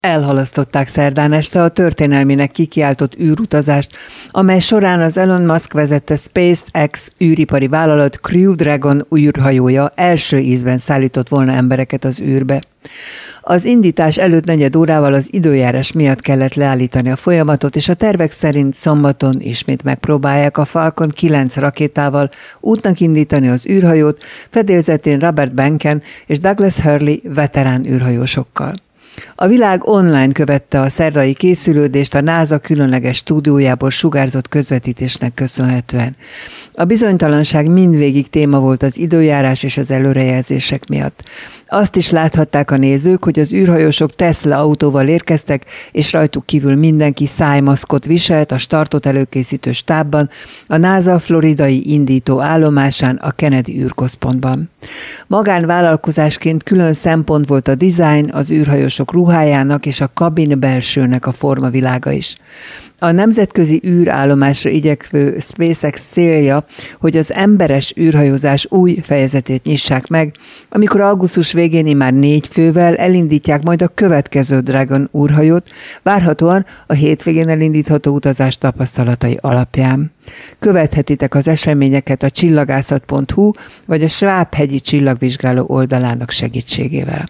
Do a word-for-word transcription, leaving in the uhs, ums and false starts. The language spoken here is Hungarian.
Elhalasztották szerdán este a történelminek kikiáltott űrutazást, amely során az Elon Musk vezette SpaceX űripari vállalat Crew Dragon űrhajója első ízben szállított volna embereket az űrbe. Az indítás előtt negyed órával az időjárás miatt kellett leállítani a folyamatot, és a tervek szerint szombaton ismét megpróbálják a Falcon kilenc rakétával útnak indítani az űrhajót, fedélzetén Robert Behnken és Douglas Hurley veterán űrhajósokkal. A világ online követte a szerdai készülődést a NASA különleges stúdiójából sugárzott közvetítésnek köszönhetően. A bizonytalanság mindvégig téma volt az időjárás és az előrejelzések miatt. Azt is láthatták a nézők, hogy az űrhajósok Tesla autóval érkeztek, és rajtuk kívül mindenki szájmaszkot viselt a startot előkészítő stábban, a NASA floridai indító állomásán, a Kennedy űrközpontban. Magánvállalkozásként külön szempont volt a dizájn, az űrhajósok ruhájának és a kabin belsőnek a formavilága is. A nemzetközi űrállomásra igyekvő SpaceX célja, hogy az emberes űrhajózás új fejezetét nyissák meg, amikor augusztus végén immár négy fővel elindítják majd a következő Dragon űrhajót, várhatóan a hétvégén elindítható utazás tapasztalatai alapján. Követhetitek az eseményeket a csillagászat pont hu vagy a Sváb-hegyi csillagvizsgáló oldalának segítségével.